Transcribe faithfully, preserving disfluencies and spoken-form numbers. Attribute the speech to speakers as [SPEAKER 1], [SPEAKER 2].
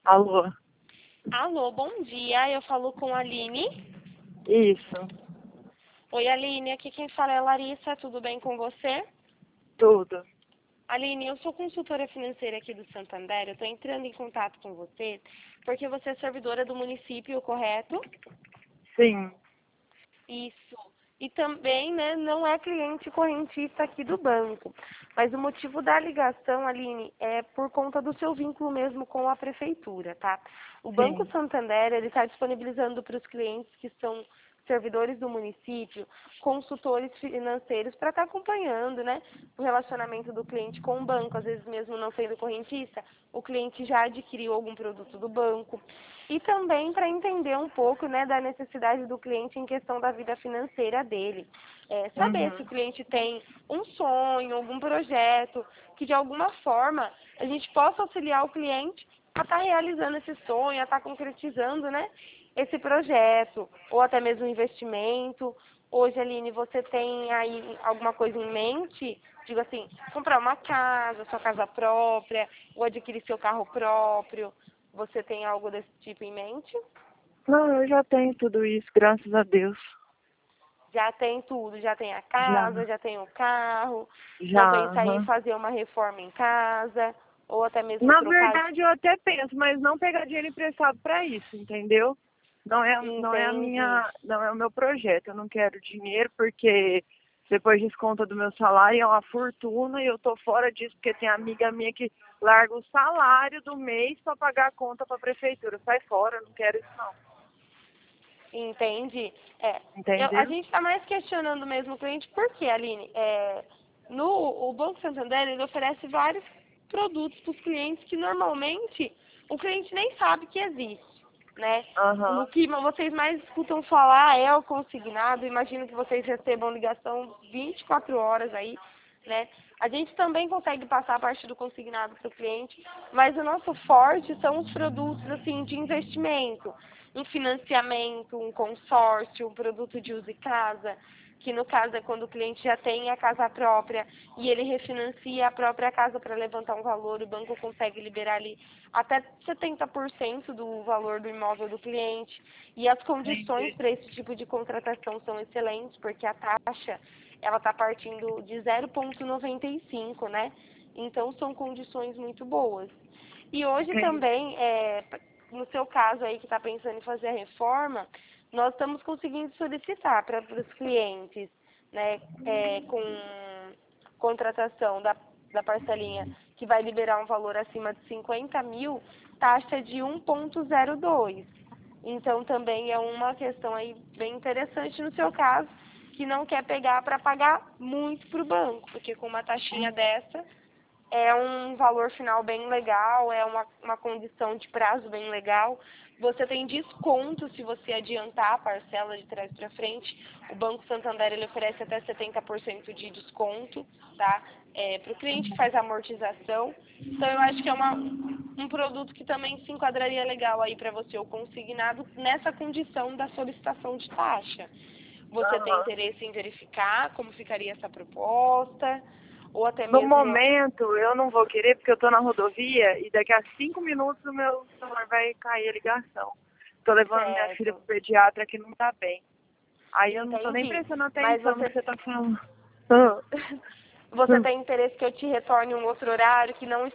[SPEAKER 1] Alô?
[SPEAKER 2] Alô, bom dia. Eu falo com a Aline.
[SPEAKER 1] Isso,
[SPEAKER 2] Oi, Aline. Aqui quem fala é a Larissa. Tudo bem com você?
[SPEAKER 1] tudo.
[SPEAKER 2] Aline, eu sou consultora financeira aqui do Santander. Eu estou entrando em contato com você porque você é servidora do município, correto?
[SPEAKER 1] Sim,
[SPEAKER 2] Isso. E também, né, não é cliente correntista aqui do banco. Mas o motivo da ligação, Aline, é por conta do seu vínculo mesmo com a prefeitura, tá? O Banco
[SPEAKER 1] sim.
[SPEAKER 2] Santander, ele está disponibilizando para os clientes que são servidores do município, consultores financeiros para estar acompanhando, né, o relacionamento do cliente com o banco, às vezes mesmo não sendo correntista, o cliente já adquiriu algum produto do banco. E também para entender um pouco, né, da necessidade do cliente em questão da vida financeira dele. É, saber se o
[SPEAKER 1] Uhum.
[SPEAKER 2] cliente tem um sonho, algum projeto, que de alguma forma a gente possa auxiliar o cliente a estar realizando esse sonho, a estar concretizando, né, esse projeto, ou até mesmo um investimento. Hoje, Aline, você tem aí alguma coisa em mente? Digo assim, comprar uma casa, sua casa própria, ou adquirir seu carro próprio. Você tem algo desse tipo em mente?
[SPEAKER 1] Não, eu já tenho tudo isso, graças a Deus.
[SPEAKER 2] Já tem tudo, já tem a
[SPEAKER 1] Já,
[SPEAKER 2] casa, já tem o carro, não
[SPEAKER 1] já.
[SPEAKER 2] pensa em
[SPEAKER 1] Aham.
[SPEAKER 2] fazer uma reforma em casa, ou até mesmo
[SPEAKER 1] Na
[SPEAKER 2] trocar de...
[SPEAKER 1] verdade, eu até penso, mas não pegar dinheiro emprestado para isso, entendeu? Não é, não é a
[SPEAKER 2] Entendi.
[SPEAKER 1] minha, não é o meu projeto. Eu não quero dinheiro porque depois desconta do meu salário é uma fortuna e eu tô fora disso porque tem amiga minha que larga o salário do mês para pagar a conta para a prefeitura. Sai fora, eu não quero isso não.
[SPEAKER 2] Entendi. É, eu- a
[SPEAKER 1] Entendeu?
[SPEAKER 2] gente está mais questionando mesmo o cliente, por quê, Aline? É, no, o Banco Santander, ele oferece vários produtos para os clientes que normalmente o cliente nem sabe que existe, né? O
[SPEAKER 1] Aham.
[SPEAKER 2] que vocês mais escutam falar é o consignado. Imagino que vocês recebam ligação vinte e quatro horas aí, né? A gente também consegue passar a parte do consignado para o cliente, mas o nosso forte são os produtos assim de investimento, um financiamento, um consórcio, um produto de uso e casa, que no caso é quando o cliente já tem a casa própria e ele refinancia a própria casa para levantar um valor, o banco consegue liberar ali até setenta por cento do valor do imóvel do cliente. E as condições
[SPEAKER 1] Entendi.
[SPEAKER 2] para esse tipo de contratação são excelentes, porque a taxa ela está partindo de zero vírgula noventa e cinco, né? Então são condições muito boas. E hoje
[SPEAKER 1] Entendi.
[SPEAKER 2] também, é, no seu caso aí que está pensando em fazer a reforma, nós estamos conseguindo solicitar para os clientes, né, é, com contratação da, da parcelinha que vai liberar um valor acima de cinquenta mil, taxa de um vírgula zero dois. Então também é uma questão aí bem interessante no seu caso, que não quer pegar para pagar muito para o banco, porque com uma taxinha dessa é um valor final bem legal, é uma, uma condição de prazo bem legal. Você tem desconto se você adiantar a parcela de trás para frente. O Banco Santander ele oferece até setenta por cento de desconto, tá? É, para o cliente que faz a amortização. Então eu acho que é uma, um produto que também se enquadraria legal aí para você, o consignado, nessa condição da solicitação de taxa. Você tem
[SPEAKER 1] Aham.
[SPEAKER 2] interesse em verificar como ficaria essa proposta? Ou até
[SPEAKER 1] No
[SPEAKER 2] mesmo...
[SPEAKER 1] momento, eu não vou querer porque eu tô na rodovia e daqui a cinco minutos o meu celular vai cair a ligação. Tô levando minha filha pro
[SPEAKER 2] Certo,
[SPEAKER 1] pediatra que não tá bem. Aí eu não tô nem
[SPEAKER 2] entendi.
[SPEAKER 1] prestando
[SPEAKER 2] Mas
[SPEAKER 1] atenção no
[SPEAKER 2] você,
[SPEAKER 1] que você tá falando. Ah.
[SPEAKER 2] você tem interesse que eu te retorne um outro horário que não